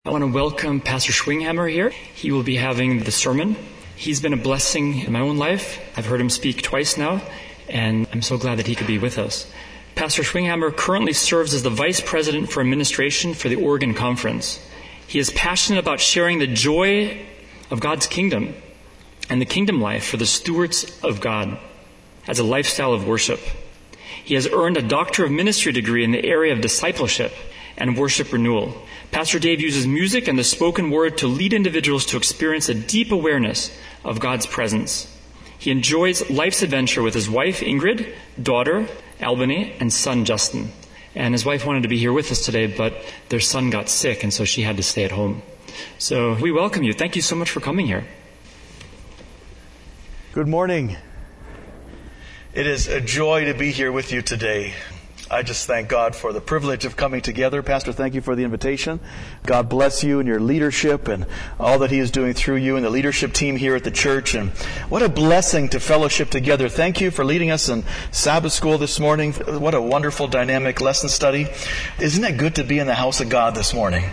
I want to welcome Pastor Schwinghammer here. He will be having the sermon. He's been a blessing in my own life. I've heard him speak twice now, and I'm so glad that he could be with us. Pastor Schwinghammer currently serves as the Vice President for Administration for the Oregon Conference. He is passionate about sharing the joy of God's kingdom and the kingdom life for the stewards of God as a lifestyle of worship. He has earned a Doctor of Ministry degree in the area of discipleship and worship renewal. Pastor Dave uses music and the spoken word to lead individuals to experience a deep awareness of God's presence. He enjoys life's adventure with his wife, Ingrid, daughter, Albany, and son, Justin. And his wife wanted to be here with us today, but their son got sick, and so she had to stay at home. So we welcome you. Thank you so much for coming here. Good morning. It is a joy to be here with you today. I just thank God for the privilege of coming together. Pastor, thank you for the invitation. God bless you and your leadership and all that He is doing through you and the leadership team here at the church. And what a blessing to fellowship together. Thank you for leading us in Sabbath school this morning. What a wonderful dynamic lesson study. Isn't it good to be in the house of God this morning?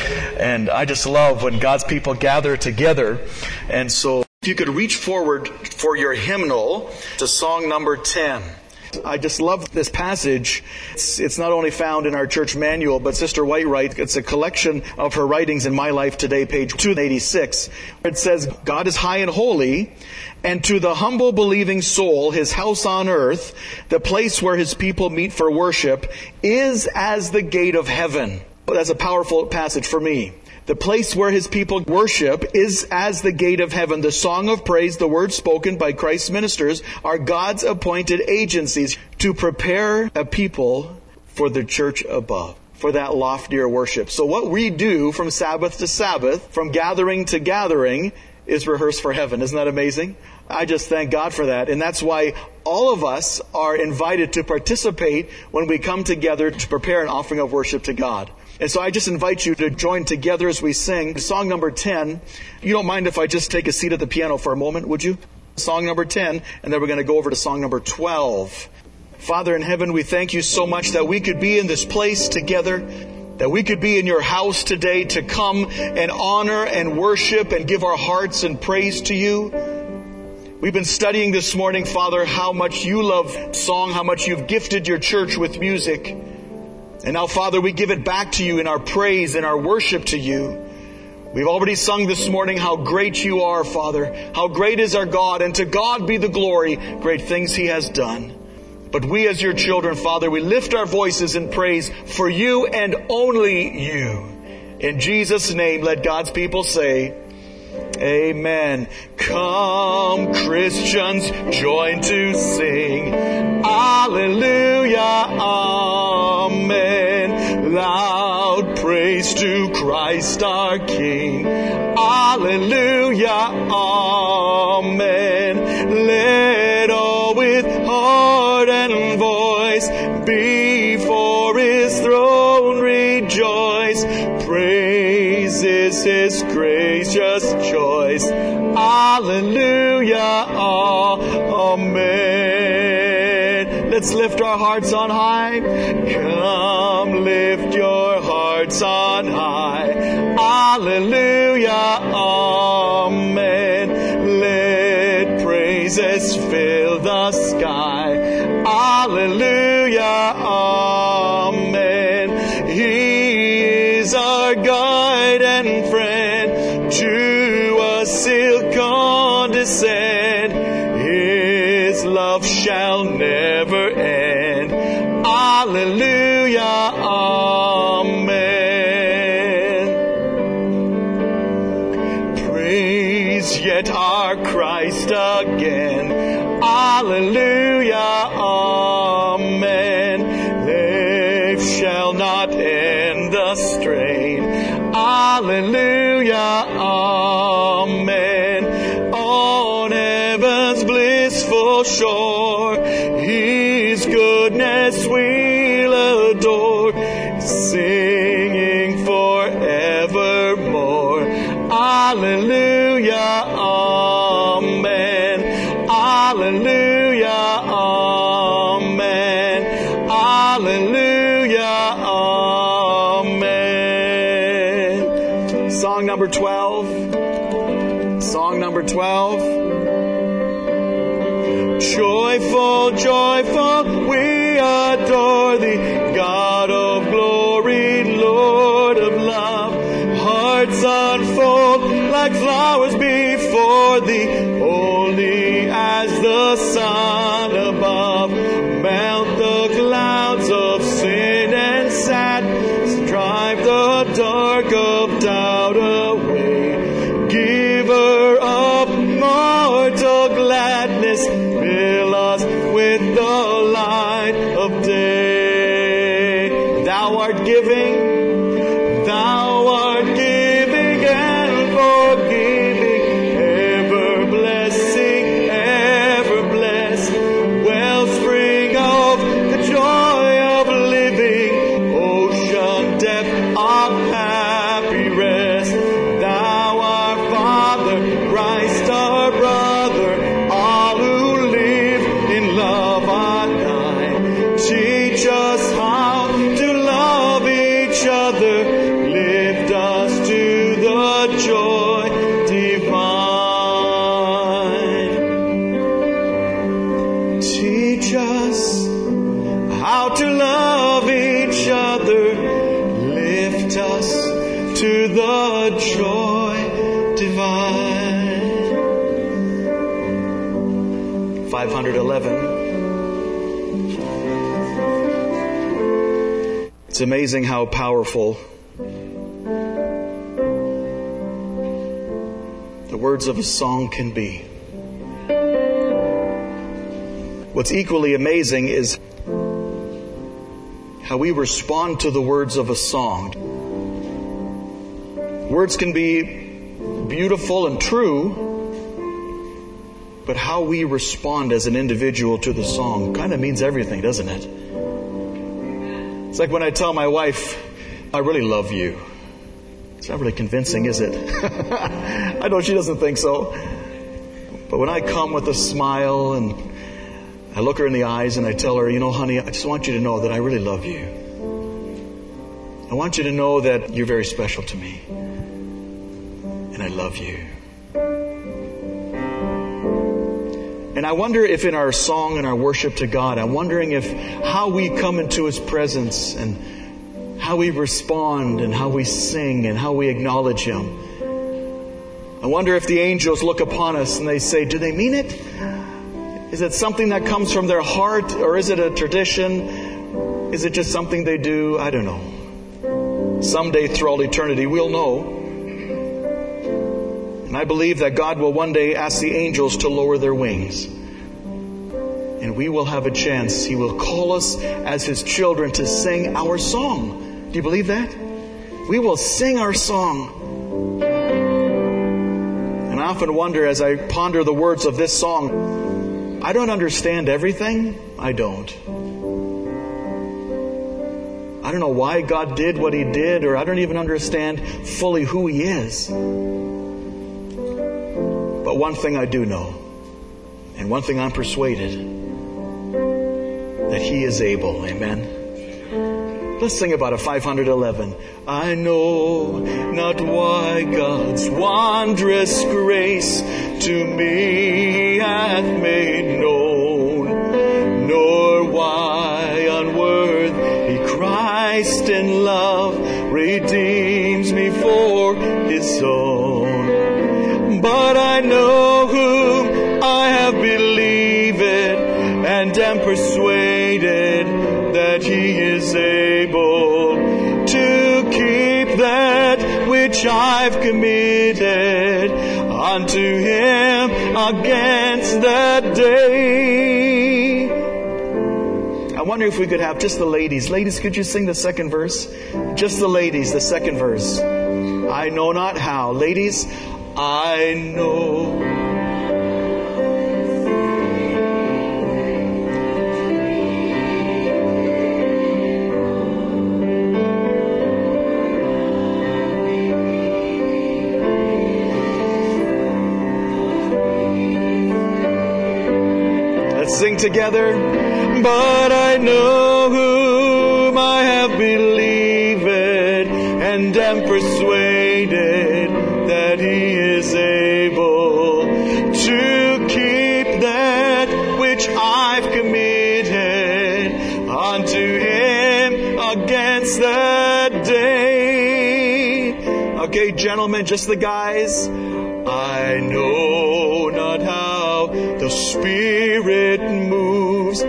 And I just love when God's people gather together. And so if you could reach forward for your hymnal to song number 10. I just love this passage. It's not only found in our church manual, but Sister Whitewright, it's a collection of her writings in My Life Today, page 286. It says, God is high and holy, and to the humble believing soul, His house on earth, the place where His people meet for worship, is as the gate of heaven. That's a powerful passage for me. The place where His people worship is as the gate of heaven. The song of praise, the words spoken by Christ's ministers, are God's appointed agencies to prepare a people for the church above, for that loftier worship. So what we do from Sabbath to Sabbath, from gathering to gathering, is rehearse for heaven. Isn't that amazing? I just thank God for that. And that's why all of us are invited to participate when we come together to prepare an offering of worship to God. And so I just invite you to join together as we sing song number 10. You don't mind if I just take a seat at the piano for a moment, would you? Song number 10, and then we're going to go over to song number 12. Father in heaven, we thank you so much that we could be in this place together, that we could be in your house today to come and honor and worship and give our hearts and praise to you. We've been studying this morning, Father, how much you love song, how much you've gifted your church with music. And now, Father, we give it back to you in our praise and our worship to you. We've already sung this morning how great you are, Father. How great is our God, and to God be the glory, great things He has done. But we as your children, Father, we lift our voices in praise for you and only you. In Jesus' name, let God's people say, Amen. Come, Christians, join to sing. Alleluia, amen. Loud praise to Christ our King. Alleluia, amen. Let all with heart and voice before His throne rejoice. Praise is His gracious choice. Alleluia, amen. Let's lift our hearts on high. Come, lift your hearts on high. Alleluia, amen. Let praises fill the sky. Alleluia, amen. He is our guide and friend. To us He'll condescend. His love shall never end. Alleluia, amen. Praise yet our Christ again. Alleluia, amen. Life shall not end the strain. Alleluia, amen. On heaven's blissful shore, His goodness we'll adore, singing forevermore. Alleluia, amen. Alleluia, amen. Alleluia, amen. Song number 12. Song number 12. Joyful, joyful, we adore Thee, God of glory, Lord of love. Hearts unfold like flowers before Thee, holy as the sun above. Melt the clouds of sin and sadness, drive the dark of doubt away. Giver of mortal gladness, fill us with the light of day. Thou art giving and forgiving, ever blessing, ever blessed, wellspring of the joy of living, ocean depth of happy rest. Thou our Father, Christ our brother, all who live in love are thine. Teach us how to love each other, lift us to the joy divine. Teach us how to love each other, lift us to the joy divine. 511. It's amazing how powerful the words of a song can be. What's equally amazing is how we respond to the words of a song. Words can be beautiful and true, but how we respond as an individual to the song kind of means everything, doesn't it? It's like when I tell my wife, I really love you. It's not really convincing, is it? I know she doesn't think so. But when I come with a smile and I look her in the eyes and I tell her, honey, I just want you to know that I really love you. I want you to know that you're very special to me. And I love you. And I wonder if in our song and our worship to God, I'm wondering if how we come into His presence and how we respond and how we sing and how we acknowledge Him. I wonder if the angels look upon us and they say, do they mean it? Is it something that comes from their heart, or is it a tradition? Is it just something they do? I don't know. Someday through all eternity we'll know. And I believe that God will one day ask the angels to lower their wings. And we will have a chance. He will call us as His children to sing our song. Do you believe that? We will sing our song. And I often wonder as I ponder the words of this song, I don't understand everything. I don't. I don't know why God did what He did, or I don't even understand fully who He is. But one thing I do know, and one thing I'm persuaded, that He is able. Amen. Let's sing about it. 511. I know not why God's wondrous grace to me hath made known, nor why unworthy Christ in love redeems me for His own. But I know whom I have believed and am persuaded that He is able to keep that which I've committed unto Him against that day. I wonder if we could have just the ladies. Ladies, could you sing the second verse? Just the ladies, the second verse. I know not how. Ladies, I know. Let's sing together. But I know whom I have believed and am persuaded Okay, gentlemen, just the guys. I know not how the Spirit moves,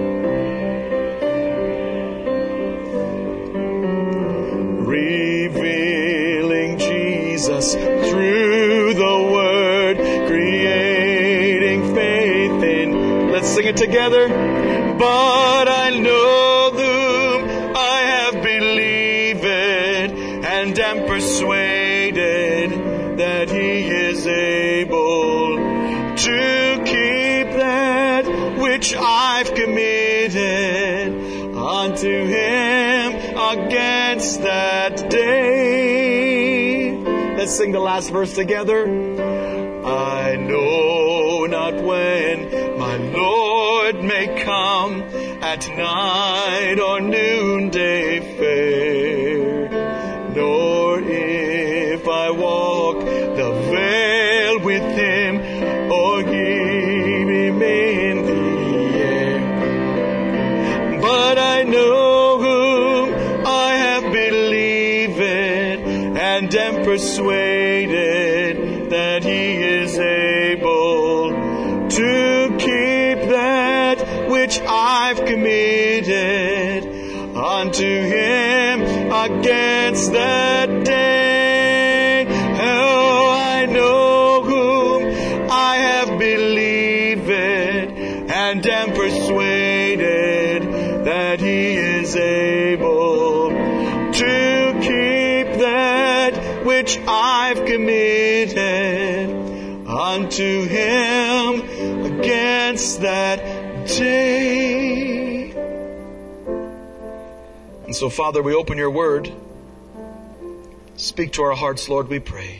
revealing Jesus through the Word, creating faith in. Let's sing it together. But I know whom I have believed and am persuaded that He is able to keep that which I've committed unto Him against that day. Let's sing the last verse together. I know not when my Lord may come, at night or noonday fair, nor if I walk the vale with Him or hear Him in the air. But I know whom I have believed and am persuaded that He is able to keep that which I've committed unto Him against that day. Oh, I know whom I have believed and am persuaded that He is able to keep that which I've committed unto Him against that day. And so, Father, we open Your Word. Speak to our hearts, Lord, we pray.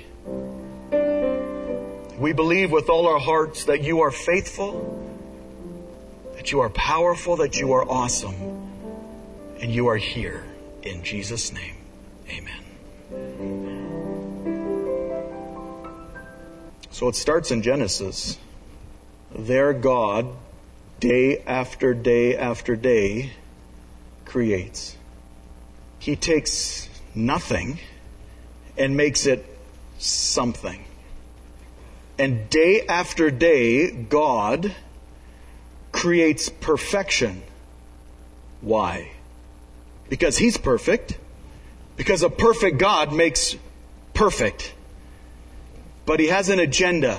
We believe with all our hearts that You are faithful, that You are powerful, that You are awesome, and You are here. In Jesus' name, amen. So it starts in Genesis. There God, day after day after day, creates. He takes nothing and makes it something. And day after day, God creates perfection. Why? Because He's perfect. Because a perfect God makes perfect. But He has an agenda.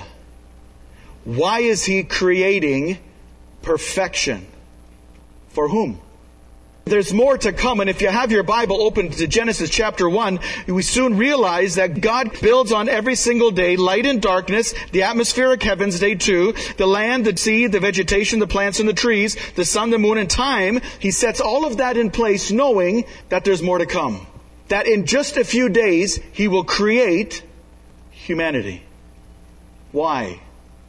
Why is He creating perfection? For whom? There's more to come, and if you have your Bible open to Genesis chapter 1, we soon realize that God builds on every single day light and darkness, the atmospheric heavens, day 2, the land, the sea, the vegetation, the plants and the trees, the sun, the moon, and time. He sets all of that in place knowing that there's more to come. That in just a few days, He will create humanity. Why?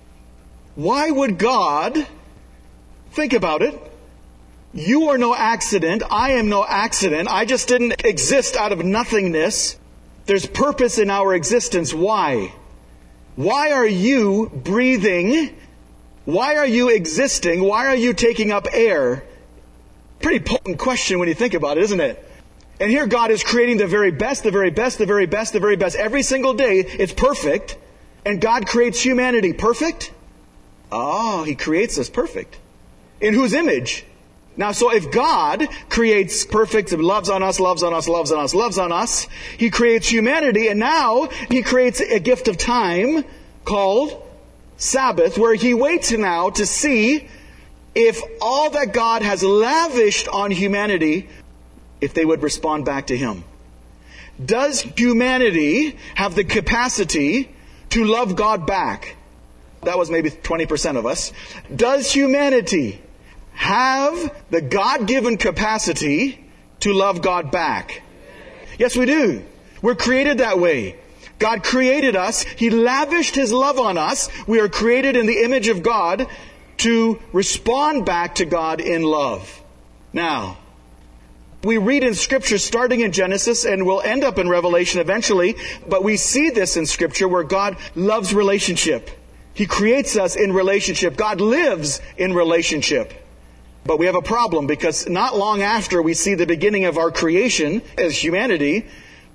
Why would God, think about it, you are no accident, I am no accident, I just didn't exist out of nothingness. There's purpose in our existence. Why? Why are you breathing? Why are you existing? Why are you taking up air? Pretty potent question when you think about it, isn't it? And here God is creating the very best, the very best, the very best, the very best. Every single day, it's perfect. And God creates humanity perfect? Oh, He creates us perfect. In whose image? Now, so if God creates perfect, loves on us, loves on us, loves on us, loves on us, He creates humanity, and now He creates a gift of time called Sabbath, where He waits now to see if all that God has lavished on humanity, if they would respond back to Him. Does humanity have the capacity to love God back? That was maybe 20% of us. Does humanity have the God-given capacity to love God back? Yes, we do. We're created that way. God created us. He lavished His love on us. We are created in the image of God to respond back to God in love. Now, we read in Scripture starting in Genesis and we'll end up in Revelation eventually, but we see this in Scripture where God loves relationship. He creates us in relationship. God lives in relationship. But we have a problem because not long after we see the beginning of our creation as humanity,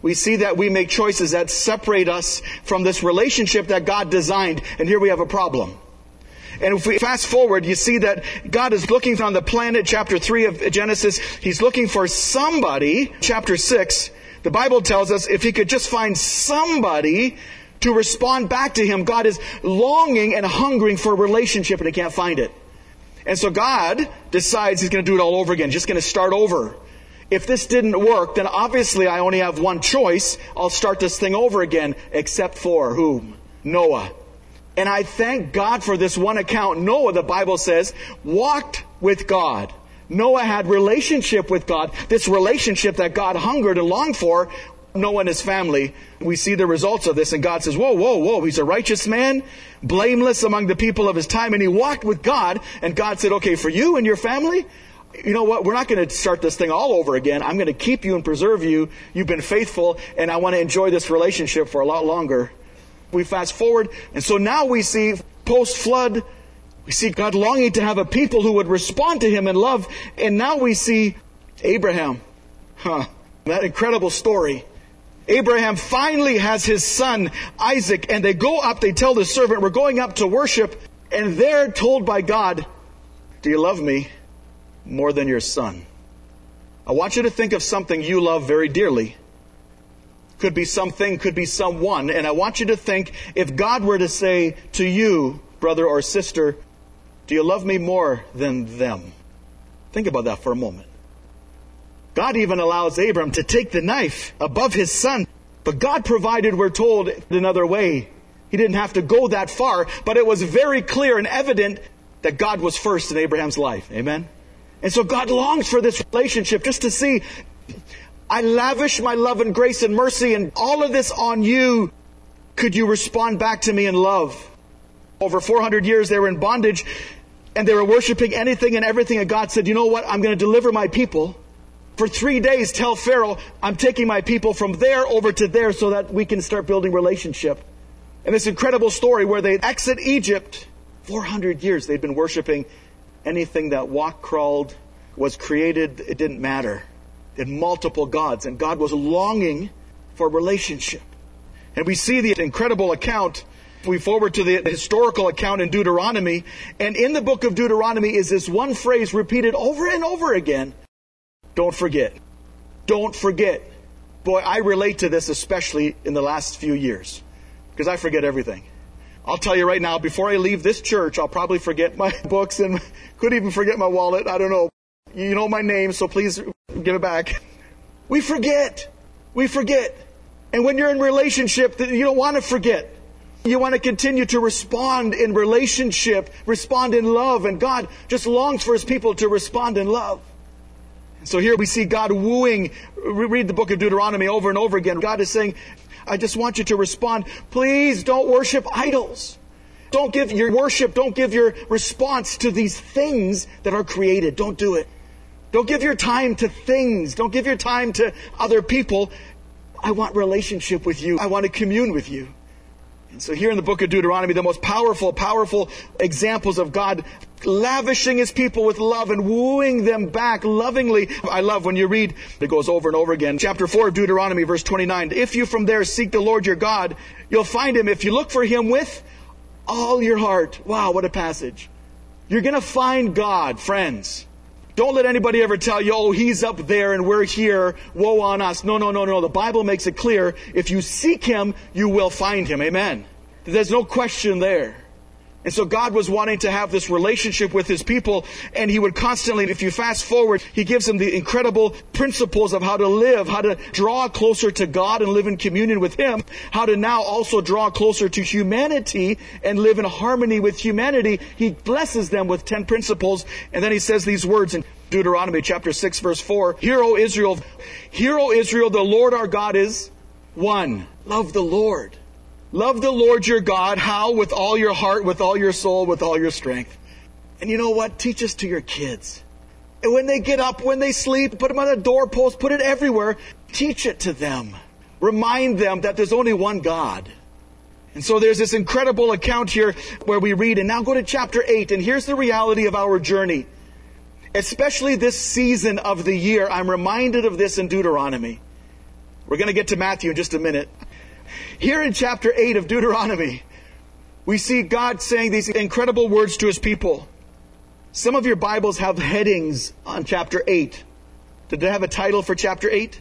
we see that we make choices that separate us from this relationship that God designed. And here we have a problem. And if we fast forward, you see that God is looking on the planet, chapter 3 of Genesis. He's looking for somebody. Chapter 6, the Bible tells us if he could just find somebody to respond back to him. God is longing and hungering for a relationship, and he can't find it. And so God decides he's going to do it all over again, just going to start over. If this didn't work, then obviously I only have one choice. I'll start this thing over again, except for whom? Noah. And I thank God for this one account. Noah, the Bible says, walked with God. Noah had relationship with God. This relationship that God hungered and longed for, Noah and his family. We see the results of this, and God says, whoa, whoa, whoa, he's a righteous man, blameless among the people of his time, and he walked with God, and God said, okay, for you and your family, you know what, we're not going to start this thing all over again. I'm going to keep you and preserve you. You've been faithful, and I want to enjoy this relationship for a lot longer. We fast forward, and so now we see post-flood, we see God longing to have a people who would respond to him in love, and now we see Abraham. That incredible story. Abraham finally has his son, Isaac, and they go up, they tell the servant, we're going up to worship, and they're told by God, do you love me more than your son? I want you to think of something you love very dearly. Could be something, could be someone, and I want you to think, if God were to say to you, brother or sister, do you love me more than them? Think about that for a moment. God even allows Abram to take the knife above his son. But God provided, we're told, another way. He didn't have to go that far. But it was very clear and evident that God was first in Abraham's life. Amen? And so God longs for this relationship just to see, I lavish my love and grace and mercy and all of this on you. Could you respond back to me in love? Over 400 years they were in bondage and they were worshiping anything and everything. And God said, you know what? I'm going to deliver my people. For 3 days, tell Pharaoh, I'm taking my people from there over to there so that we can start building relationship. And this incredible story where they exit Egypt, 400 years they'd been worshiping anything that walked, crawled, was created. It didn't matter. They had multiple gods, and God was longing for relationship. And we see the incredible account. We forward to the historical account in Deuteronomy. And in the book of Deuteronomy is this one phrase repeated over and over again. Don't forget. Don't forget. Boy, I relate to this especially in the last few years because I forget everything. I'll tell you right now, before I leave this church, I'll probably forget my books and could even forget my wallet. I don't know. You know my name, so please give it back. We forget. We forget. And when you're in relationship, you don't want to forget. You want to continue to respond in relationship, respond in love, and God just longs for his people to respond in love. So here we see God wooing. Read the book of Deuteronomy over and over again. God is saying, I just want you to respond. Please don't worship idols. Don't give your worship, don't give your response to these things that are created. Don't do it. Don't give your time to things. Don't give your time to other people. I want relationship with you. I want to commune with you. And so here in the book of Deuteronomy, the most powerful examples of God lavishing his people with love and wooing them back lovingly. I love when you read, it goes over and over again. Chapter 4 of Deuteronomy, verse 29. If you from there seek the Lord your God, you'll find him if you look for him with all your heart. Wow, what a passage. You're going to find God, friends. Don't let anybody ever tell you, oh, he's up there and we're here. Woe on us. No. The Bible makes it clear. If you seek him, you will find him. Amen. There's no question there. And so God was wanting to have this relationship with his people, and he would constantly, if you fast forward, he gives them the incredible principles of how to live, how to draw closer to God and live in communion with him, how to now also draw closer to humanity and live in harmony with humanity. He blesses them with 10 principles, and then he says these words in Deuteronomy chapter 6, verse 4. Hear, O Israel, the Lord our God is one. Love the Lord. Love the Lord your God. How? With all your heart, with all your soul, with all your strength. And you know what? Teach this to your kids. And when they get up, when they sleep, put them on a doorpost, put it everywhere. Teach it to them. Remind them that there's only one God. And so there's this incredible account here where we read, and now go to chapter 8, and here's the reality of our journey. Especially this season of the year, I'm reminded of this in Deuteronomy. We're going to get to Matthew in just a minute. Here in chapter 8 of Deuteronomy, we see God saying these incredible words to His people. Some of your Bibles have headings on chapter 8. Did they have a title for chapter 8?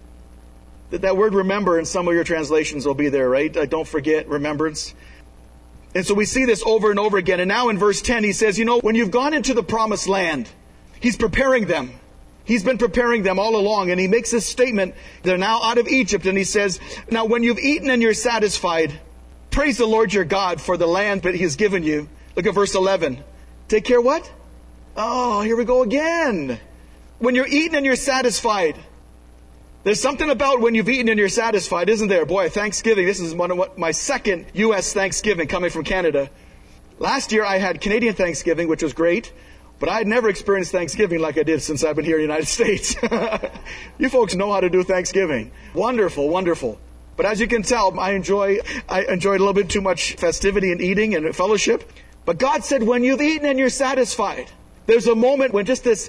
That word remember in some of your translations will be there, right? Don't forget, remembrance. And so we see this over and over again. And now in verse 10, He says, when you've gone into the promised land, He's preparing them. He's been preparing them all along. And He makes this statement. They're now out of Egypt. And He says, now when you've eaten and you're satisfied, praise the Lord your God for the land that He has given you. Look at verse 11. Take care what? Oh, here we go again. When you're eaten and you're satisfied. There's something about when you've eaten and you're satisfied, isn't there? Boy, Thanksgiving. This is my second U.S. Thanksgiving coming from Canada. Last year I had Canadian Thanksgiving, which was great. But I had never experienced Thanksgiving like I did since I've been here in the United States. You folks know how to do Thanksgiving. Wonderful, wonderful. But as you can tell, I enjoyed a little bit too much festivity and eating and fellowship. But God said, when you've eaten and you're satisfied, there's a moment when just this,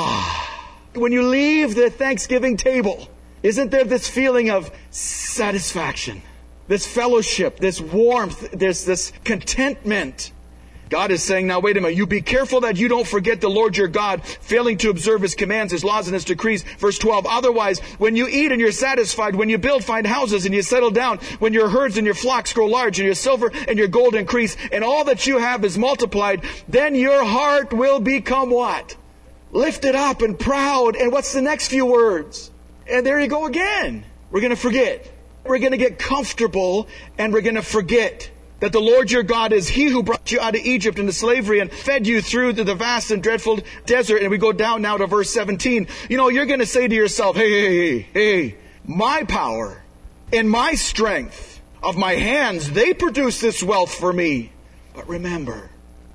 when you leave the Thanksgiving table, isn't there this feeling of satisfaction, this fellowship, this warmth, there's this contentment? God is saying, now wait a minute, you be careful that you don't forget the Lord your God, failing to observe His commands, His laws, and His decrees. Verse 12, otherwise, when you eat and you're satisfied, when you build fine houses and you settle down, when your herds and your flocks grow large and your silver and your gold increase, and all that you have is multiplied, then your heart will become what? Lifted up and proud. And what's the next few words? And there you go again. We're going to forget. We're going to get comfortable and we're going to forget that the Lord your God is He who brought you out of Egypt into slavery and fed you through the vast and dreadful desert. And we go down now to verse 17. You're going to say to yourself, hey, my power and my strength of my hands, they produce this wealth for me. But remember,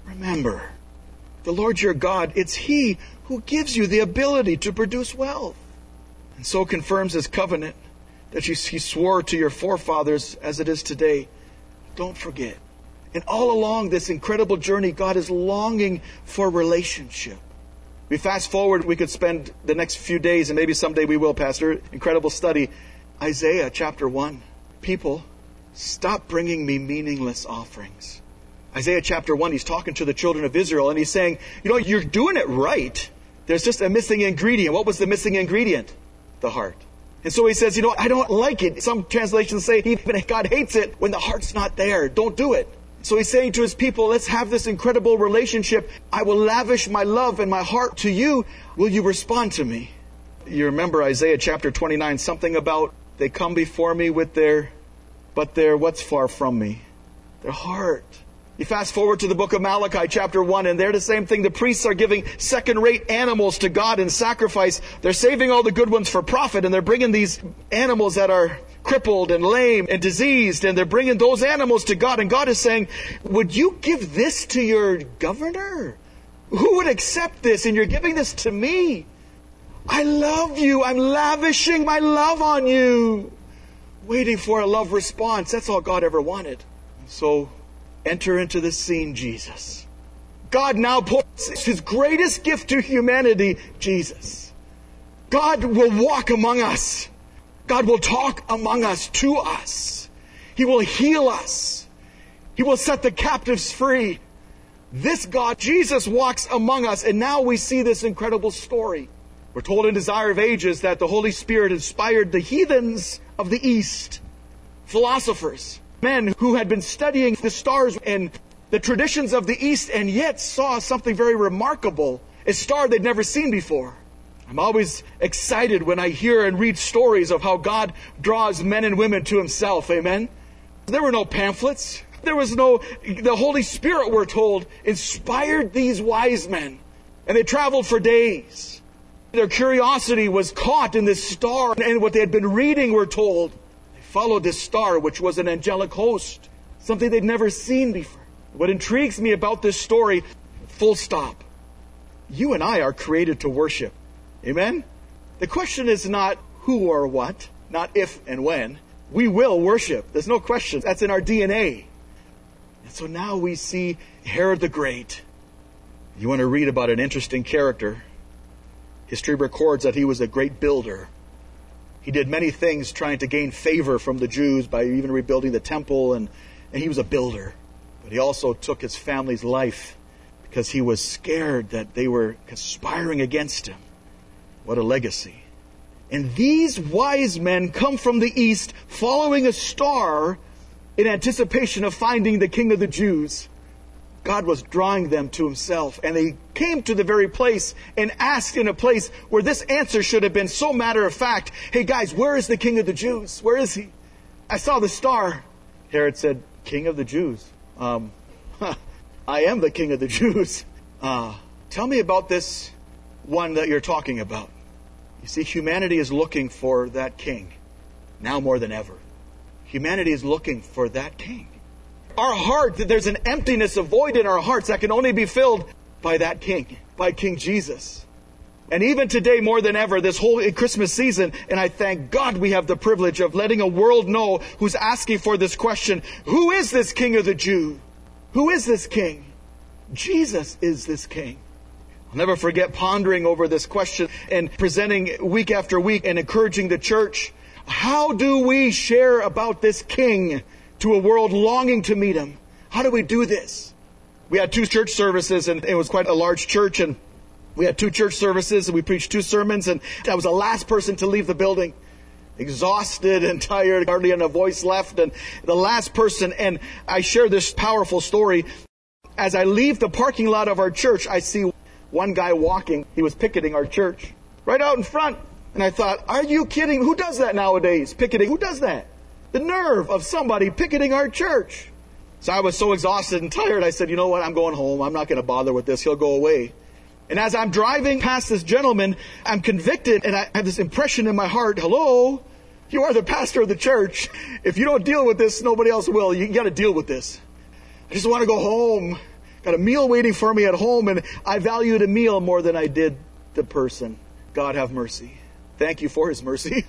the Lord your God, it's He who gives you the ability to produce wealth. And so confirms His covenant that He swore to your forefathers as it is today. Don't forget. And all along this incredible journey, God is longing for relationship. We fast forward, we could spend the next few days, and maybe someday we will, Pastor. Incredible study. Isaiah chapter 1. People, stop bringing me meaningless offerings. Isaiah chapter 1, He's talking to the children of Israel, and He's saying, you're doing it right. There's just a missing ingredient. What was the missing ingredient? The heart. And so He says, I don't like it. Some translations say even God hates it when the heart's not there. Don't do it. So He's saying to His people, let's have this incredible relationship. I will lavish my love and my heart to you. Will you respond to me? You remember Isaiah chapter 29, something about they come before me with what's far from me? Their heart. You fast forward to the book of Malachi chapter 1, and they're the same thing. The priests are giving second-rate animals to God in sacrifice. They're saving all the good ones for profit, and they're bringing these animals that are crippled and lame and diseased, and they're bringing those animals to God. And God is saying, would you give this to your governor? Who would accept this? And you're giving this to me. I love you. I'm lavishing my love on you. Waiting for a love response. That's all God ever wanted. So enter into the scene, Jesus. God now puts His greatest gift to humanity, Jesus. God will walk among us. God will talk among us, to us. He will heal us. He will set the captives free. This God, Jesus, walks among us, and now we see this incredible story. We're told in Desire of Ages that the Holy Spirit inspired the heathens of the East, philosophers, men who had been studying the stars and the traditions of the East, and yet saw something very remarkable, a star they'd never seen before. I'm always excited when I hear and read stories of how God draws men and women to Himself. Amen? There were no pamphlets. The Holy Spirit, we're told, inspired these wise men. And they traveled for days. Their curiosity was caught in this star, and what they had been reading, we're told, followed this star, which was an angelic host, something they'd never seen before. What intrigues me about this story, full stop, you and I are created to worship. Amen? The question is not who or what, not if and when. We will worship. There's no question. That's in our DNA. And so now we see Herod the Great. You want to read about an interesting character. History records that he was a great builder. He did many things trying to gain favor from the Jews by even rebuilding the temple, and he was a builder. But he also took his family's life because he was scared that they were conspiring against him. What a legacy. And these wise men come from the east following a star in anticipation of finding the King of the Jews. God was drawing them to himself, and they came to the very place and asked in a place where this answer should have been so matter of fact, "Hey guys, where is the King of the Jews? Where is he? I saw the star." Herod said, "King of the Jews? I am the King of the Jews. Tell me about this one that you're talking about." You see, humanity is looking for that king now more than ever. Humanity is looking for that king. Our heart, there's an emptiness, a void in our hearts that can only be filled by that king, by King Jesus. And even today, more than ever, this whole Christmas season, and I thank God we have the privilege of letting a world know who's asking for this question, who is this King of the Jew? Who is this king? Jesus is this king. I'll never forget pondering over this question and presenting week after week and encouraging the church. How do we share about this king to a world longing to meet him? How do we do this? We had 2 church services, and it was quite a large church, and we had 2 church services, and we preached 2 sermons, and I was the last person to leave the building. Exhausted and tired, hardly a voice left, and the last person, and I share this powerful story. As I leave the parking lot of our church, I see one guy walking. He was picketing our church right out in front. And I thought, are you kidding? Who does that nowadays? Picketing. Who does that? The nerve of somebody picketing our church. So I was so exhausted and tired. I said, you know what? I'm going home. I'm not going to bother with this. He'll go away. And as I'm driving past this gentleman, I'm convicted, and I have this impression in my heart. Hello? You are the pastor of the church. If you don't deal with this, nobody else will. You got to deal with this. I just want to go home. Got a meal waiting for me at home, and I valued a meal more than I did the person. God have mercy. Thank you for his mercy.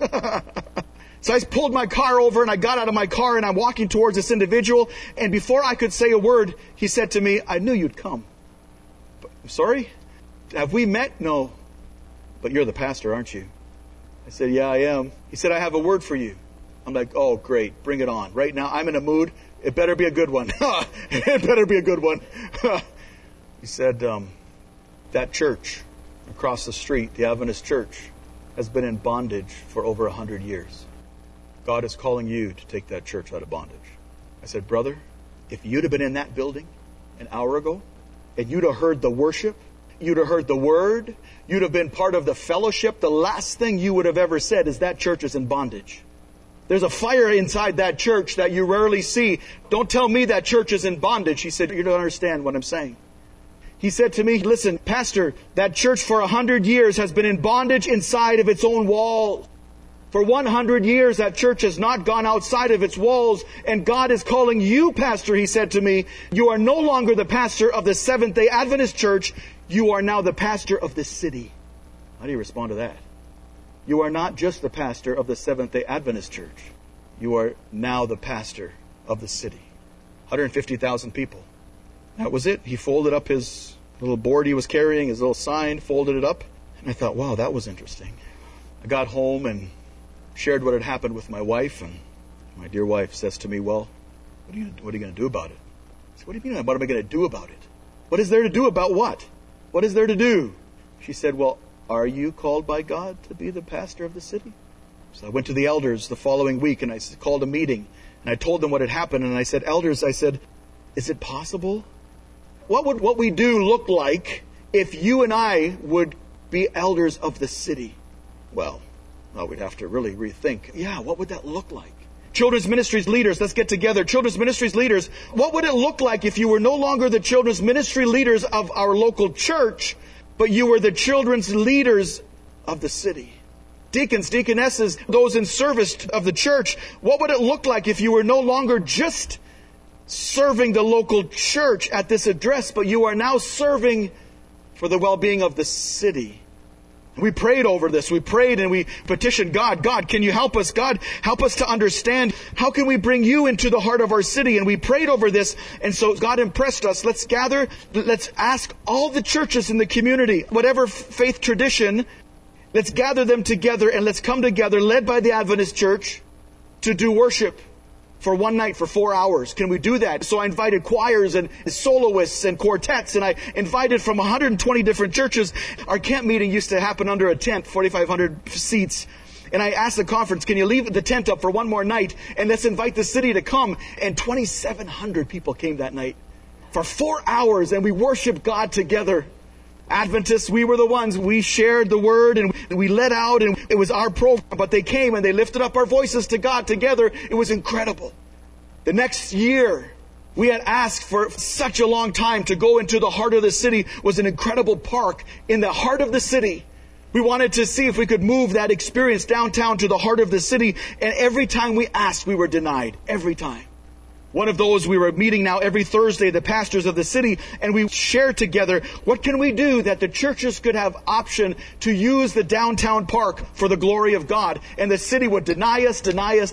So I pulled my car over, and I got out of my car, and I'm walking towards this individual, and before I could say a word, he said to me, "I knew you'd come." "I'm sorry? Have we met?" "No." "But you're the pastor, aren't you?" I said, "Yeah, I am." He said, "I have a word for you." I'm like, "Oh, great. Bring it on. Right now, I'm in a mood. It better be a good one." It better be a good one. He said, that church across the street, the Adventist church, has been in bondage for over 100 years. God is calling you to take that church out of bondage. I said, "Brother, if you'd have been in that building an hour ago, and you'd have heard the worship, you'd have heard the word, you'd have been part of the fellowship, the last thing you would have ever said is that church is in bondage. There's a fire inside that church that you rarely see. Don't tell me that church is in bondage." He said, "You don't understand what I'm saying." He said to me, "Listen, Pastor, that church for 100 years has been in bondage inside of its own walls. For 100 years, that church has not gone outside of its walls. And God is calling you, Pastor," he said to me. "You are no longer the pastor of the Seventh-day Adventist Church. You are now the pastor of the city." How do you respond to that? You are not just the pastor of the Seventh-day Adventist Church. You are now the pastor of the city. 150,000 people. That was it. He folded up his little board he was carrying, his little sign, folded it up. And I thought, wow, that was interesting. I got home and shared what had happened with my wife. And my dear wife says to me, "Well, what are you going to do about it?" I said, "What do you mean? What am I going to do about it? What is there to do about what? What is there to do?" She said, "Well, are you called by God to be the pastor of the city?" So I went to the elders the following week, and I called a meeting, and I told them what had happened. And I said, "Elders," I said, "is it possible? What would what we do look like if you and I would be elders of the city?" Well, we'd have to really rethink. Yeah, what would that look like? Children's ministries leaders, let's get together. Children's ministries leaders, what would it look like if you were no longer the children's ministry leaders of our local church, but you were the children's leaders of the city? Deacons, deaconesses, those in service of the church, what would it look like if you were no longer just serving the local church at this address, but you are now serving for the well-being of the city? We prayed over this. We prayed and we petitioned God. God, can you help us? God, help us to understand. How can we bring you into the heart of our city? And we prayed over this. And so God impressed us. Let's gather. Let's ask all the churches in the community, whatever faith tradition, Let's gather them together and let's come together, led by the Adventist Church, to do worship for one night for 4 hours. Can we do that? So I invited choirs and soloists and quartets, and I invited from 120 different churches. Our camp meeting used to happen under a tent, 4,500 seats. And I asked the conference, can you leave the tent up for one more night and let's invite the city to come? And 2,700 people came that night for 4 hours, and we worshiped God together. Adventists, we were the ones. We shared the word and we led out, and it was our program. But they came and they lifted up our voices to God together. It was incredible. The next year, we had asked for such a long time to go into the heart of the city. It was an incredible park in the heart of the city. We wanted to see if we could move that experience downtown to the heart of the city. And every time we asked, we were denied. Every time. One of those, we were meeting now every Thursday, the pastors of the city, and we shared together, what can we do that the churches could have option to use the downtown park for the glory of God? And the city would deny us.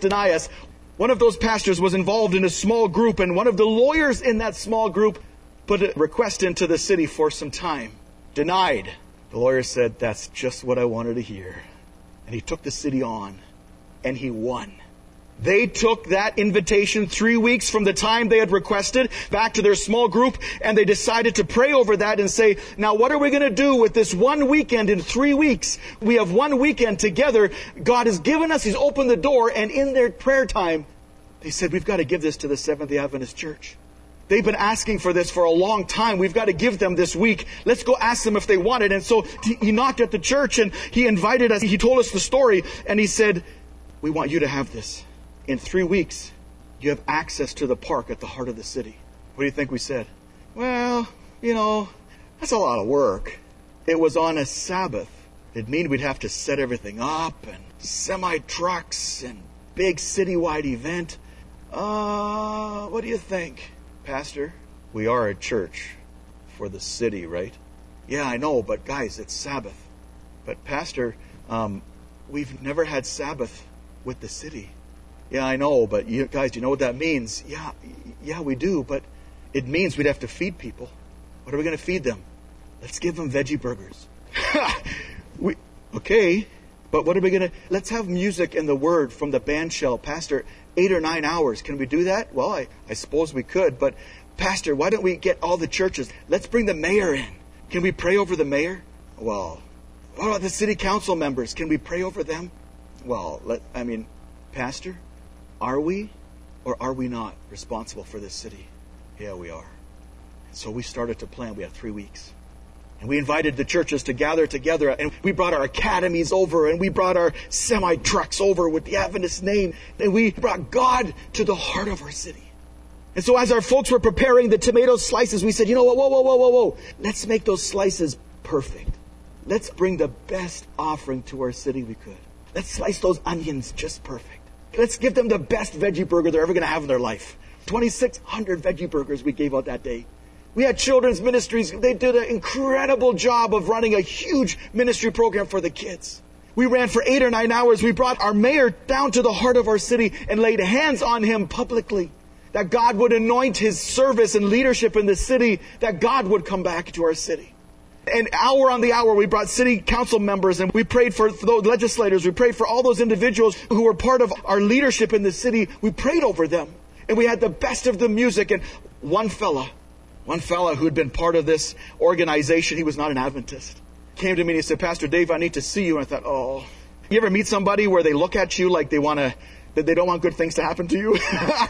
One of those pastors was involved in a small group, and one of the lawyers in that small group put a request into the city for some time. Denied. The lawyer said, that's just what I wanted to hear. And he took the city on, and he won. They took that invitation 3 weeks from the time they had requested back to their small group, and they decided to pray over that and say, now what are we going to do with this one weekend in 3 weeks? We have one weekend together. God has given us, He's opened the door, and in their prayer time, they said, we've got to give this to the Seventh-day Adventist Church. They've been asking for this for a long time. We've got to give them this week. Let's go ask them if they want it. And so he knocked at the church and he invited us. He told us the story, and he said, we want you to have this. In 3 weeks, you have access to the park at the heart of the city. What do you think we said? Well, that's a lot of work. It was on a Sabbath. It'd mean we'd have to set everything up and semi-trucks and big citywide event. What do you think, Pastor? We are a church for the city, right? Yeah, I know, but guys, it's Sabbath. But Pastor, we've never had Sabbath with the city. Yeah, I know, but you guys, do you know what that means? Yeah, we do, but it means we'd have to feed people. What are we going to feed them? Let's give them veggie burgers. Okay, but what are we going to... Let's have music and the word from the band shell. Pastor, 8 or 9 hours. Can we do that? Well, I suppose we could, but Pastor, why don't we get all the churches? Let's bring the mayor in. Can we pray over the mayor? Well, what about the city council members? Can we pray over them? Well, Pastor, are we or are we not responsible for this city? Yeah, we are. And so we started to plan. We had 3 weeks. And we invited the churches to gather together. And we brought our academies over. And we brought our semi-trucks over with the Adventist name. And we brought God to the heart of our city. And so as our folks were preparing the tomato slices, we said, you know what, whoa. Let's make those slices perfect. Let's bring the best offering to our city we could. Let's slice those onions just perfect. Let's give them the best veggie burger they're ever going to have in their life. 2,600 veggie burgers we gave out that day. We had children's ministries. They did an incredible job of running a huge ministry program for the kids. We ran for 8 or 9 hours. We brought our mayor down to the heart of our city and laid hands on him publicly. That God would anoint his service and leadership in the city. That God would come back to our city. And hour on the hour, we brought city council members and we prayed for those legislators. We prayed for all those individuals who were part of our leadership in the city. We prayed over them. And we had the best of the music. And one fella who had been part of this organization, he was not an Adventist, came to me and he said, Pastor Dave, I need to see you. And I thought, oh, you ever meet somebody where they look at you like they don't want good things to happen to you?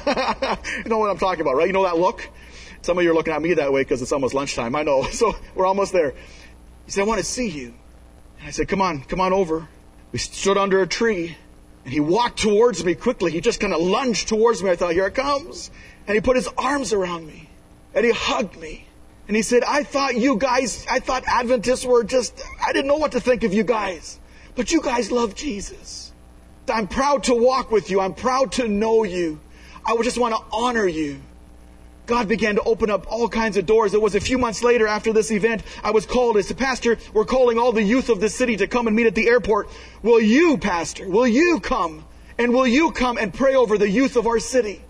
You know what I'm talking about, right? You know that look? Some of you are looking at me that way because it's almost lunchtime. I know. So we're almost there. He said, I want to see you. And I said, come on over. We stood under a tree and he walked towards me quickly. He just kind of lunged towards me. I thought, here it comes. And he put his arms around me and he hugged me. And he said, I thought Adventists were I didn't know what to think of you guys. But you guys love Jesus. I'm proud to walk with you. I'm proud to know you. I would just want to honor you. God began to open up all kinds of doors. It was a few months later after this event, I was called as a pastor. We're calling all the youth of the city to come and meet at the airport. Will you, Pastor, will you come? And will you come and pray over the youth of our city?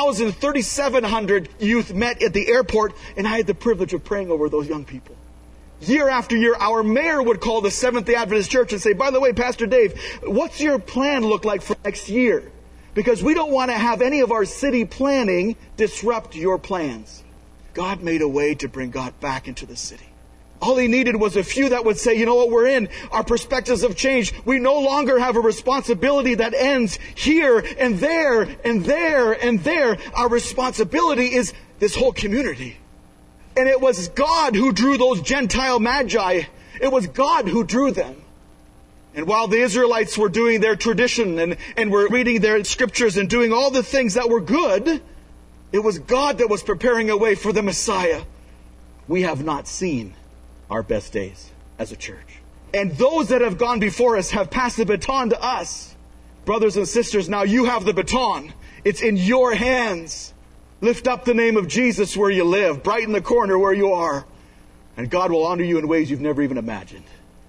3,700 youth met at the airport, and I had the privilege of praying over those young people. Year after year, our mayor would call the Seventh-day Adventist Church and say, by the way, Pastor Dave, what's your plan look like for next year? Because we don't want to have any of our city planning disrupt your plans. God made a way to bring God back into the city. All he needed was a few that would say, you know what, we're in. Our perspectives have changed. We no longer have a responsibility that ends here and there and there and there. Our responsibility is this whole community. And it was God who drew those Gentile magi. It was God who drew them. And while the Israelites were doing their tradition and were reading their scriptures and doing all the things that were good, it was God that was preparing a way for the Messiah. We have not seen our best days as a church. And those that have gone before us have passed the baton to us. Brothers and sisters, now you have the baton. It's in your hands. Lift up the name of Jesus where you live. Brighten the corner where you are. And God will honor you in ways you've never even imagined.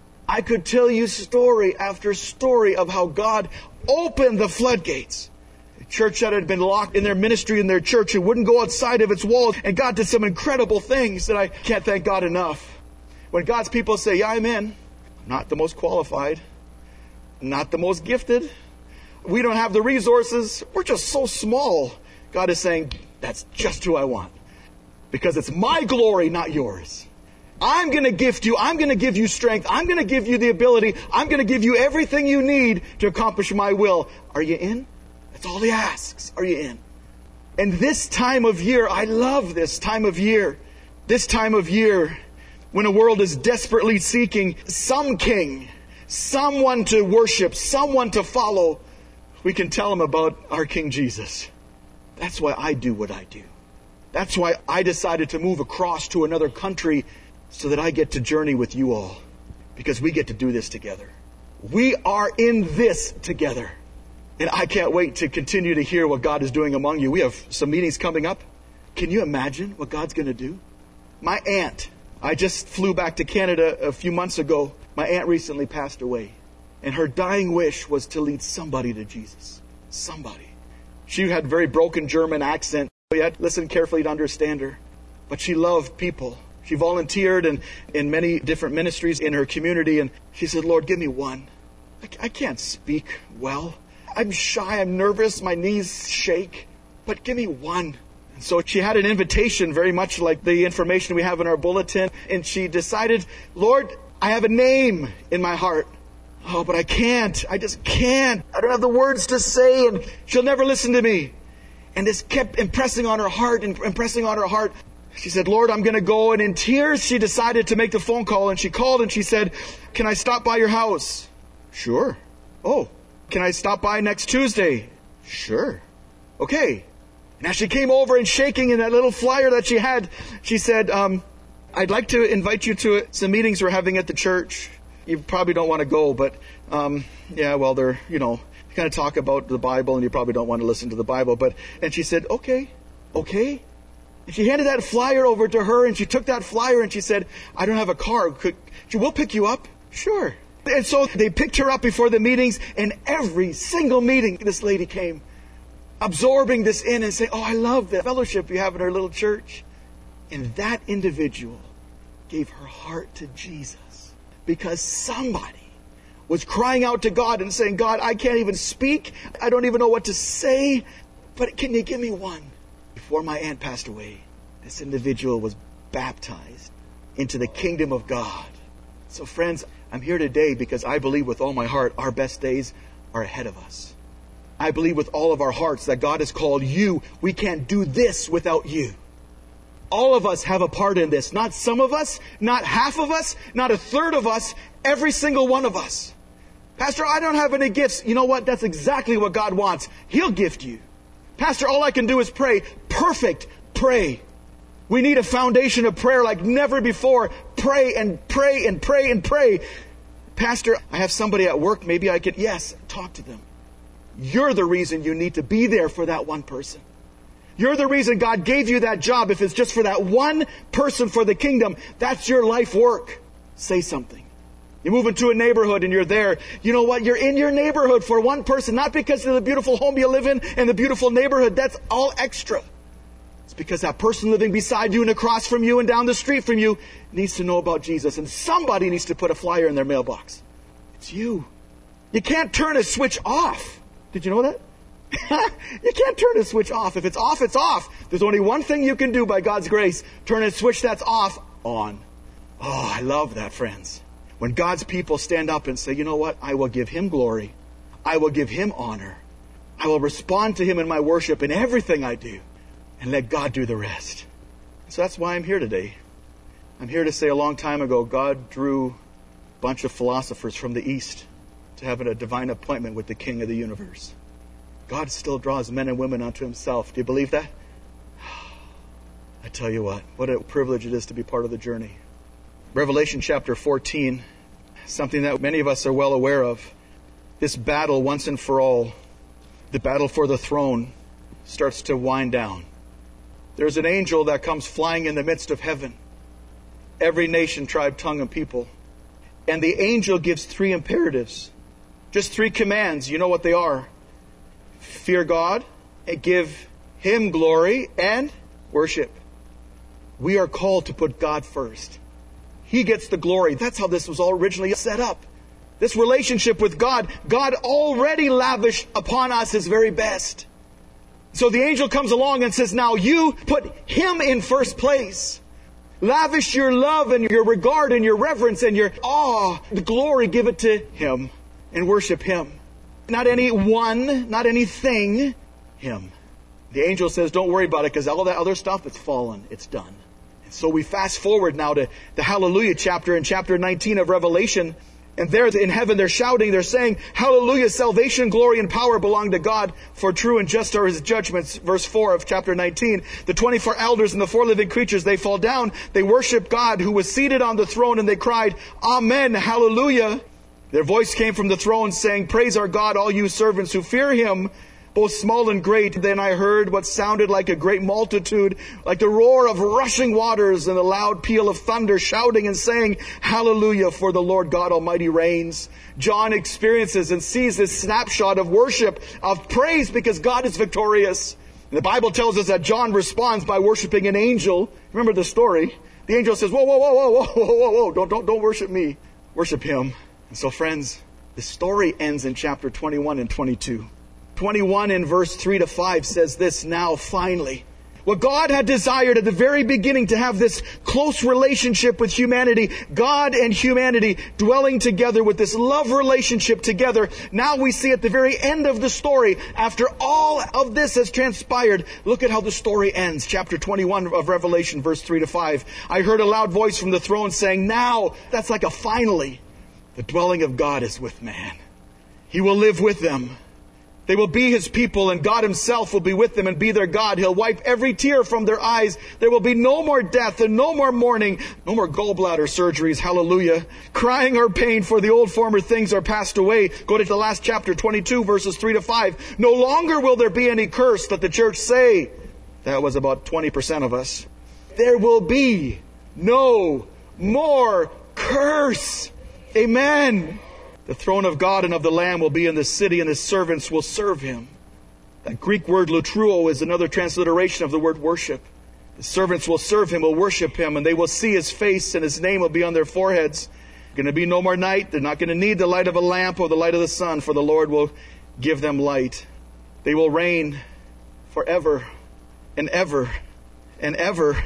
I could tell you story after story of how God opened the floodgates. A church that had been locked in their ministry in their church and wouldn't go outside of its walls. And God did some incredible things that I can't thank God enough. When God's people say, yeah, I'm in. I'm not the most qualified. I'm not the most gifted. We don't have the resources. We're just so small. God is saying, that's just who I want. Because it's my glory, not yours. I'm going to gift you. I'm going to give you strength. I'm going to give you the ability. I'm going to give you everything you need to accomplish my will. Are you in? That's all he asks. Are you in? And this time of year, I love this time of year. This time of year, when a world is desperately seeking some king, someone to worship, someone to follow, we can tell them about our King Jesus. That's why I do what I do. That's why I decided to move across to another country so that I get to journey with you all. Because we get to do this together. We are in this together. And I can't wait to continue to hear what God is doing among you. We have some meetings coming up. Can you imagine what God's going to do? My aunt, I just flew back to Canada a few months ago. My aunt recently passed away. And her dying wish was to lead somebody to Jesus. Somebody. She had a very broken German accent. You had to listen carefully to understand her. But she loved people. She volunteered in many different ministries in her community. And she said, Lord, give me one. I can't speak well. I'm shy. I'm nervous. My knees shake. But give me one. And so she had an invitation very much like the information we have in our bulletin. And she decided, Lord, I have a name in my heart. Oh, but I can't. I just can't. I don't have the words to say, and she'll never listen to me. And this kept impressing on her heart and impressing on her heart. She said, Lord, I'm going to go. And in tears, she decided to make the phone call. And she called and she said, can I stop by your house? Sure. Oh, can I stop by next Tuesday? Sure. Okay. Now she came over and shaking in that little flyer that she had. She said, I'd like to invite you to some meetings we're having at the church. You probably don't want to go, but they're, kind of talk about the Bible and you probably don't want to listen to the Bible. And she said, okay. And she handed that flyer over to her and she took that flyer and she said, I don't have a car. We'll pick you up? Sure. And so they picked her up before the meetings, and every single meeting this lady came, absorbing this in and saying, oh, I love the fellowship you have in our little church. And that individual gave her heart to Jesus because somebody was crying out to God and saying, God, I can't even speak. I don't even know what to say, but can you give me one? Before my aunt passed away, this individual was baptized into the kingdom of God. So friends, I'm here today because I believe with all my heart our best days are ahead of us. I believe with all of our hearts that God has called you. We can't do this without you. All of us have a part in this. Not some of us, not half of us, not a third of us, every single one of us. Pastor, I don't have any gifts. You know what? That's exactly what God wants. He'll gift you. Pastor, all I can do is pray. Perfect. Pray. We need a foundation of prayer like never before. Pray and pray and pray and pray. Pastor, I have somebody at work. Maybe I could, yes, talk to them. You're the reason you need to be there for that one person. You're the reason God gave you that job. If it's just for that one person for the kingdom, that's your life work. Say something. You move into a neighborhood and you're there. You know what? You're in your neighborhood for one person, not because of the beautiful home you live in and the beautiful neighborhood. That's all extra. It's Because that person living beside you and across from you and down the street from you needs to know about Jesus. And somebody needs to put a flyer in their mailbox. It's you. You can't turn a switch off. Did you know that? You can't turn a switch off. If it's off, it's off. There's only one thing you can do by God's grace. Turn a switch that's off on. Oh, I love that, friends. When God's people stand up and say, you know what? I will give Him glory. I will give Him honor. I will respond to Him in my worship in everything I do. And let God do the rest. So that's why I'm here today. I'm here to say a long time ago, God drew a bunch of philosophers from the East to have a divine appointment with the King of the universe. God still draws men and women unto Himself. Do you believe that? I tell you what a privilege it is to be part of the journey. Revelation chapter 14, something that many of us are well aware of. This battle once and for all, the battle for the throne, starts to wind down. There's an angel that comes flying in the midst of heaven. Every nation, tribe, tongue, and people. And the angel gives 3 imperatives. Just 3 commands. You know what they are. Fear God, and give Him glory, and worship. We are called to put God first. He gets the glory. That's how this was all originally set up. This relationship with God, God already lavished upon us His very best. So the angel comes along and says, now you put Him in first place. Lavish your love and your regard and your reverence and your awe, the glory, give it to Him and worship Him. Not anyone, not anything, Him. The angel says, don't worry about it because all that other stuff, it's fallen, it's done. And so we fast forward now to the Hallelujah chapter in chapter 19 of Revelation. And there in heaven they're shouting, they're saying, Hallelujah, salvation, glory, and power belong to God, for true and just are His judgments. Verse 4 of chapter 19. The 24 elders and the 4 living creatures, they fall down, they worship God who was seated on the throne, and they cried, Amen, Hallelujah. Their voice came from the throne saying, Praise our God, all you servants who fear Him, both small and great. Then I heard what sounded like a great multitude, like the roar of rushing waters and a loud peal of thunder, shouting and saying, Hallelujah, for the Lord God Almighty reigns. John experiences and sees this snapshot of worship, of praise, because God is victorious. And the Bible tells us that John responds by worshiping an angel. Remember the story? The angel says, whoa, whoa, whoa, whoa, whoa, whoa, whoa, don't worship me. Worship Him. And so, friends, the story ends in chapter 21 and 22. 21 in verse 3 to 5 says this, now finally. What God had desired at the very beginning to have this close relationship with humanity, God and humanity dwelling together with this love relationship together. Now we see at the very end of the story, after all of this has transpired, look at how the story ends. Chapter 21 of Revelation, verse 3 to 5. I heard a loud voice from the throne saying, now, that's like a finally. The dwelling of God is with man. He will live with them. They will be His people, and God Himself will be with them and be their God. He'll wipe every tear from their eyes. There will be no more death and no more mourning, no more gallbladder surgeries. Hallelujah. Crying or pain, for the old former things are passed away. Go to the last chapter, 22, verses 3 to 5. No longer will there be any curse. Let the church say. That was about 20% of us. There will be no more curse. Amen. The throne of God and of the Lamb will be in the city, and His servants will serve Him. That Greek word latruo is another transliteration of the word worship. The servants will serve Him, will worship Him, and they will see His face, and His name will be on their foreheads. There's going to be no more night. They're not going to need the light of a lamp or the light of the sun, for the Lord will give them light. They will reign forever and ever and ever.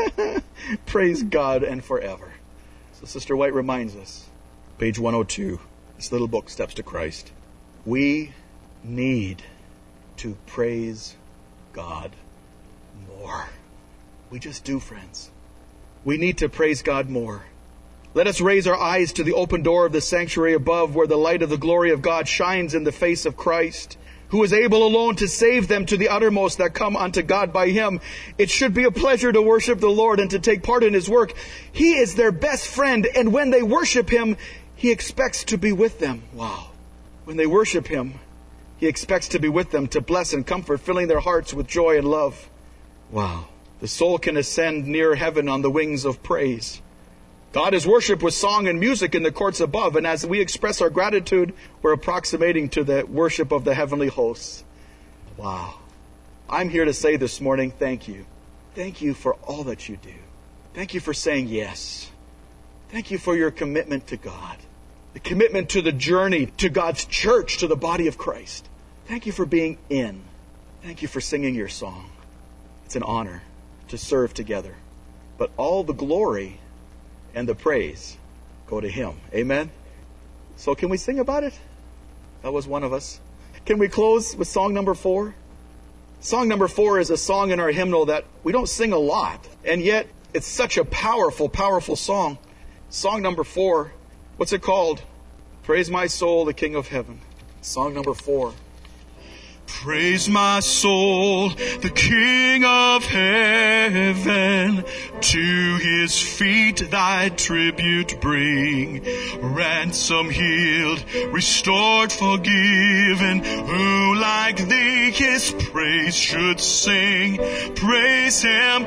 Praise God, and forever. So Sister White reminds us, page 102. This little book, Steps to Christ. We need to praise God more. We just do, friends. We need to praise God more. Let us raise our eyes to the open door of the sanctuary above, where the light of the glory of God shines in the face of Christ, who is able alone to save them to the uttermost that come unto God by Him. It should be a pleasure to worship the Lord and to take part in His work. He is their best friend, and when they worship Him, He expects to be with them. Wow. When they worship Him, He expects to be with them, to bless and comfort, filling their hearts with joy and love. Wow. The soul can ascend near heaven on the wings of praise. God is worshipped with song and music in the courts above, and as we express our gratitude, we're approximating to the worship of the heavenly hosts. Wow. I'm here to say this morning, thank you. thank you for all that you do. Thank you for saying yes. Thank you for your commitment to God, the commitment to the journey, to God's church, to the body of Christ. Thank you for being in. Thank you for singing your song. It's an honor to serve together. But all the glory and the praise go to Him. Amen? So can we sing about it? That was one of us. Can we close with song number 4? Song number 4 is a song in our hymnal that we don't sing a lot, and yet it's such a powerful, powerful song. Song number 4, what's it called? Praise my soul, the King of Heaven. Song number 4. Praise my soul, the King of Heaven. To His feet thy tribute bring. Ransom healed, restored, forgiven. Who like thee His praise should sing? Praise Him,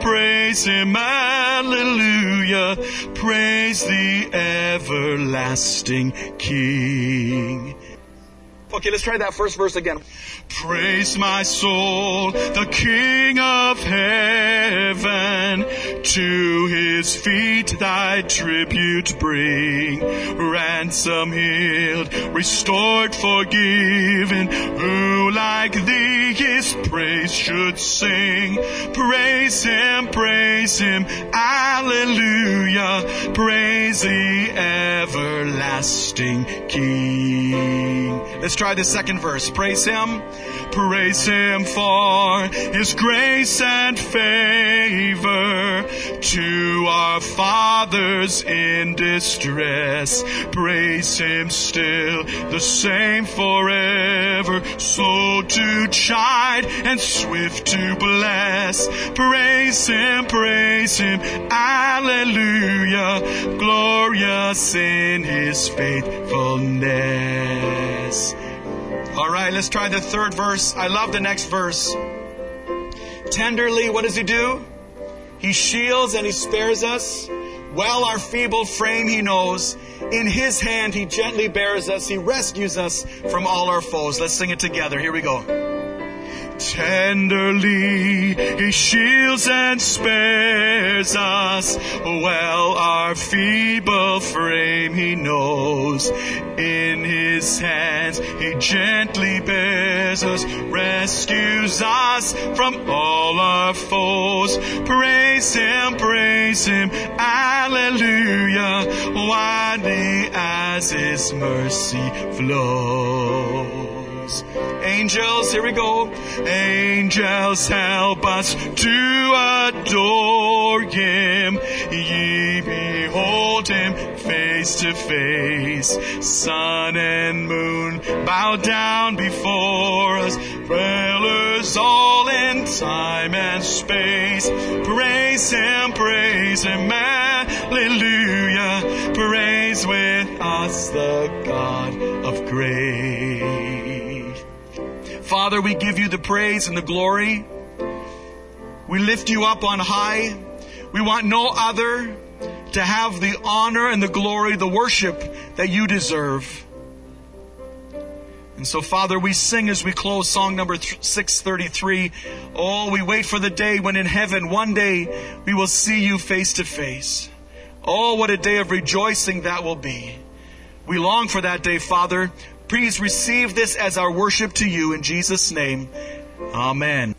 hallelujah. Praise the everlasting King. Okay, let's try that first verse again. Praise my soul, the King of Heaven. To His feet thy tribute bring. Ransom healed, restored, forgiven. Who like thee His praise should sing? Praise Him, hallelujah. Praise the everlasting King. Let's try the second verse. Praise Him. Praise Him for His grace and favor to our fathers in distress. Praise Him still the same forever, slow to chide and swift to bless. Praise Him, hallelujah, glorious in His faithfulness. All right, let's try the third verse. I love the next verse. Tenderly, what does He do? He shields and He spares us. Well, our feeble frame He knows. In His hand He gently bears us. He rescues us from all our foes. Let's sing it together. Here we go. Tenderly He shields and spares us. Well, our feeble frame He knows. In His hands He gently bears us, rescues us from all our foes. Praise Him, hallelujah, widely as His mercy flows. Angels, here we go. Angels, help us to adore Him. Ye behold Him face to face. Sun and moon bow down before us. Dwellers all in time and space. Praise Him, hallelujah. Praise with us the God of grace. Father, we give You the praise and the glory. We lift You up on high. We want no other to have the honor and the glory, the worship that You deserve. And so, Father, we sing as we close song number 633. Oh, we wait for the day when in heaven one day we will see You face to face. Oh, what a day of rejoicing that will be. We long for that day, Father. Please receive this as our worship to You in Jesus' name. Amen.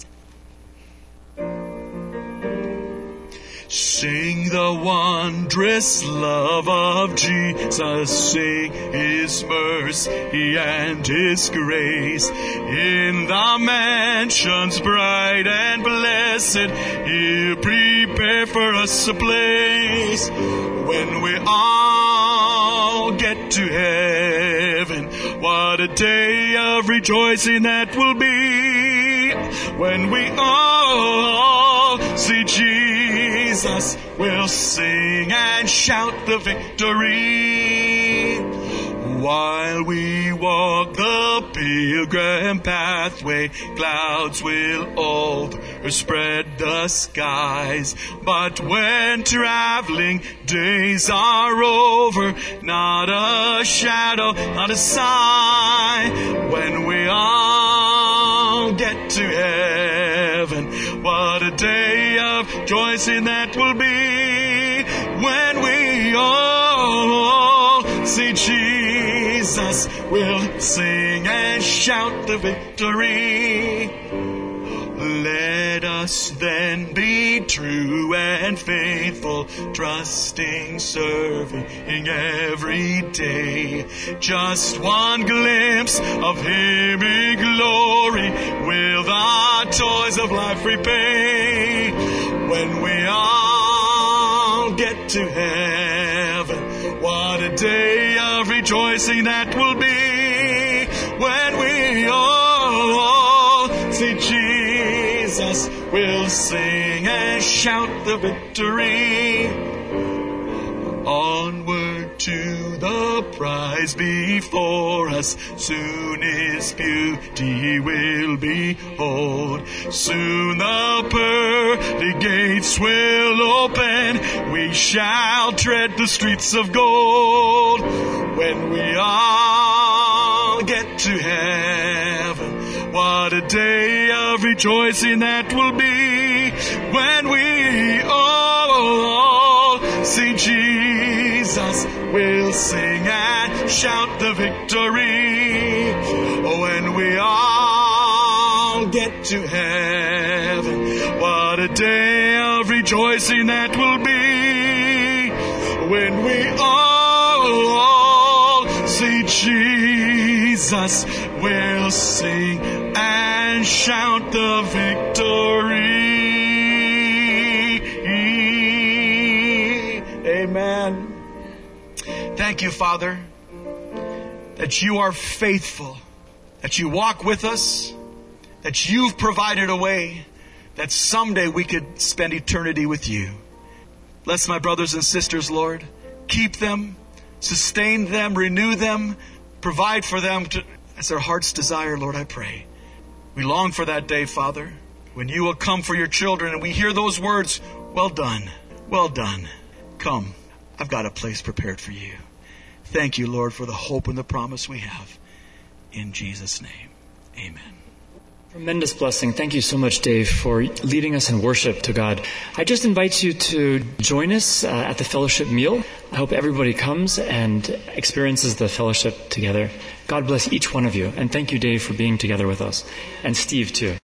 Sing the wondrous love of Jesus. Sing His mercy and His grace. In the mansions bright and blessed, He'll prepare for us a place. When we all get to heaven, what a day of rejoicing that will be. When we all see Jesus, we'll sing and shout the victory. While we walk the pilgrim pathway, clouds will overspread the skies. But when traveling days are over, not a shadow, not a sign. When we all get to heaven, what a day of rejoicing that will be when we all see Jesus. We'll sing and shout the victory. Let us then be true and faithful, trusting, serving every day. Just one glimpse of Him in glory will the toys of life repay. When we all get to heaven, what a day of rejoicing that will be. When we all see Jesus, we'll sing and shout the victory. Onward to the prize before us, soon His beauty will behold. Soon the pearly gates will open, we shall tread the streets of gold. When we all get to heaven, what a day of rejoicing that will be. When we all see Jesus, we'll sing and shout the victory. When we all get to heaven, what a day of rejoicing that will be. When we all see Jesus, we'll sing and shout the victory. Amen. Thank you, Father, that you are faithful, that you walk with us, that you've provided a way that someday we could spend eternity with you. Bless my brothers and sisters, Lord. Keep them, sustain them, renew them, provide for them as their heart's desire, Lord, I pray. We long for that day, Father, when you will come for your children and we hear those words, well done, well done. Come, I've got a place prepared for you. Thank you, Lord, for the hope and the promise we have. In Jesus' name, amen. Tremendous blessing. Thank you so much, Dave, for leading us in worship to God. I just invite you to join us at the fellowship meal. I hope everybody comes and experiences the fellowship together. God bless each one of you. And thank you, Dave, for being together with us. And Steve, too.